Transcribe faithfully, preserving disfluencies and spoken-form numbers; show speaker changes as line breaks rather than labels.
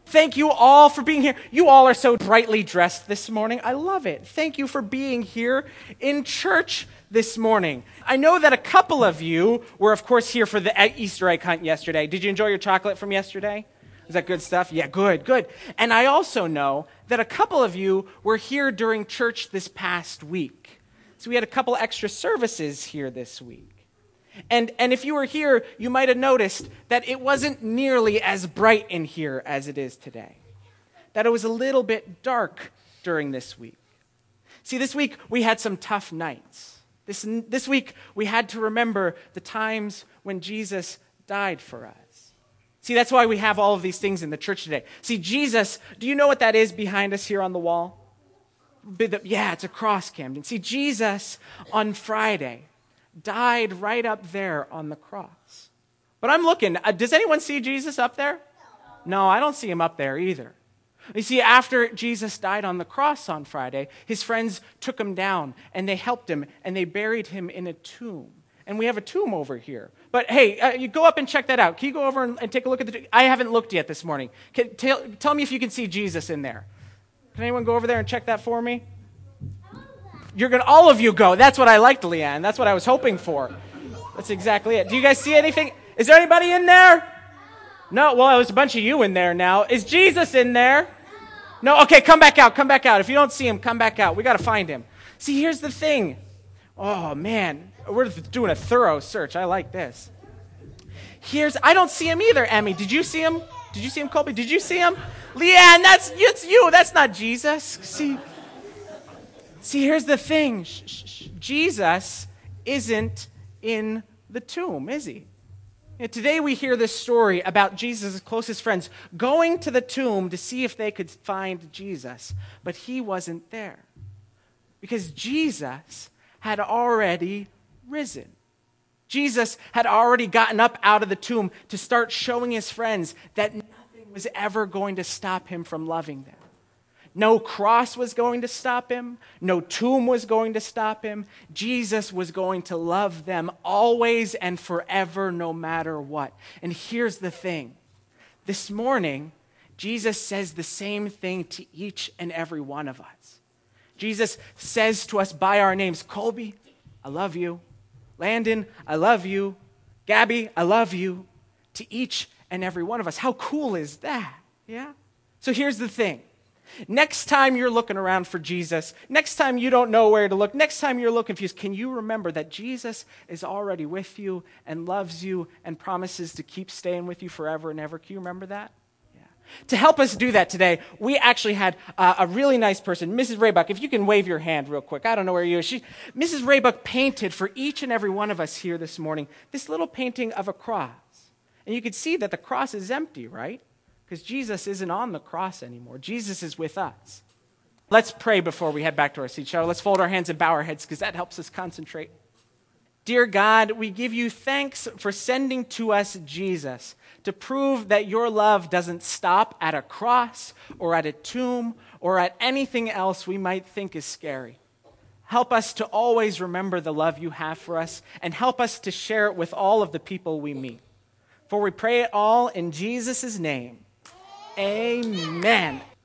Thank you all for being here. You all are so brightly dressed this morning. I love it. Thank you for being here in church this morning. I know that a couple of you were, of course, here for the Easter egg hunt yesterday. Did you enjoy your chocolate from yesterday? Is that good stuff? Yeah, good, good. And I also know that a couple of you were here during church this past week. So we had a couple extra services here this week. And, and if you were here, you might have noticed that it wasn't nearly as bright in here as it is today. That it was a little bit dark during this week. See, this week we had some tough nights. This, this week we had to remember the times when Jesus died for us. See, that's why we have all of these things in the church today. See, Jesus, do you know what that is behind us here on the wall? Yeah, it's a cross, Camden. See, Jesus on Friday died right up there on the cross. But I'm looking. Uh, does anyone see Jesus up there? No, I don't see him up there either. You see, after Jesus died on the cross on Friday, his friends took him down and they helped him and they buried him in a tomb. And we have a tomb over here. But hey, uh, you go up and check that out. Can you go over and, and take a look at the tomb? I haven't looked yet this morning. Can, tell, tell me if you can see Jesus in there. Can anyone go over there and check that for me? You're going to, all of you go. That's what I liked, Leanne. That's what I was hoping for. That's exactly it. Do you guys see anything? Is there anybody in there? No? Well, there's a bunch of you in there now. Is Jesus in there? No? Okay, come back out. Come back out. If you don't see him, come back out. We got to find him. See, here's the thing. Oh, man. We're doing a thorough search. I like this. Here's, I don't see him either, Emmy. Did you see him? Did you see him, Colby? Did you see him? Leanne, that's it's you. That's not Jesus. See? See, here's the thing. Shh, shh, shh. Jesus isn't in the tomb, is he? And today we hear this story about Jesus' closest friends going to the tomb to see if they could find Jesus, but he wasn't there because Jesus had already risen. Jesus had already gotten up out of the tomb to start showing his friends that nothing was ever going to stop him from loving them. No cross was going to stop him. No tomb was going to stop him. Jesus was going to love them always and forever, no matter what. And here's the thing. This morning, Jesus says the same thing to each and every one of us. Jesus says to us by our names, Colby, I love you. Landon, I love you. Gabby, I love you. To each and every one of us. How cool is that? Yeah? So here's the thing. Next time you're looking around for Jesus, next time you don't know where to look, next time you're a little confused, can you remember that Jesus is already with you and loves you and promises to keep staying with you forever and ever? Can you remember that? Yeah. To help us do that today, we actually had uh, a really nice person, Missus Raybuck. If you can wave your hand real quick. I don't know where you are. She, Missus Raybuck painted for each and every one of us here this morning this little painting of a cross. And you can see that the cross is empty, right? Because Jesus isn't on the cross anymore. Jesus is with us. Let's pray before we head back to our seats, shall we? Let's fold our hands and bow our heads because that helps us concentrate. Dear God, we give you thanks for sending to us Jesus to prove that your love doesn't stop at a cross or at a tomb or at anything else we might think is scary. Help us to always remember the love you have for us and help us to share it with all of the people we meet. For we pray it all in Jesus' name. Amen.